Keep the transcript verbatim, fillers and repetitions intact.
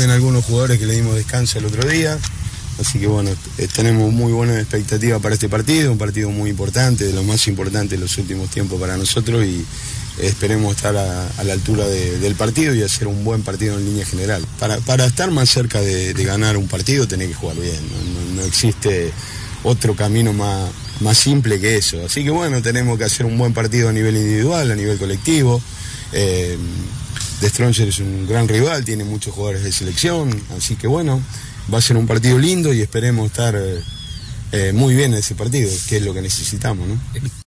vuelven algunos jugadores que le dimos descanso el otro día, así que bueno, eh, tenemos muy buena expectativa para este partido, un partido muy importante, de los más importantes de los últimos tiempos para nosotros, y esperemos estar a, a la altura de, del partido y hacer un buen partido en línea general. Para, para estar más cerca de, de ganar un partido tenés que jugar bien, no, no, no existe otro camino más, más simple que eso. Así que bueno, tenemos que hacer un buen partido a nivel individual, a nivel colectivo. Eh, The Stronger es un gran rival, tiene muchos jugadores de selección, así que bueno, va a ser un partido lindo y esperemos estar eh, muy bien en ese partido, que es lo que necesitamos, ¿no?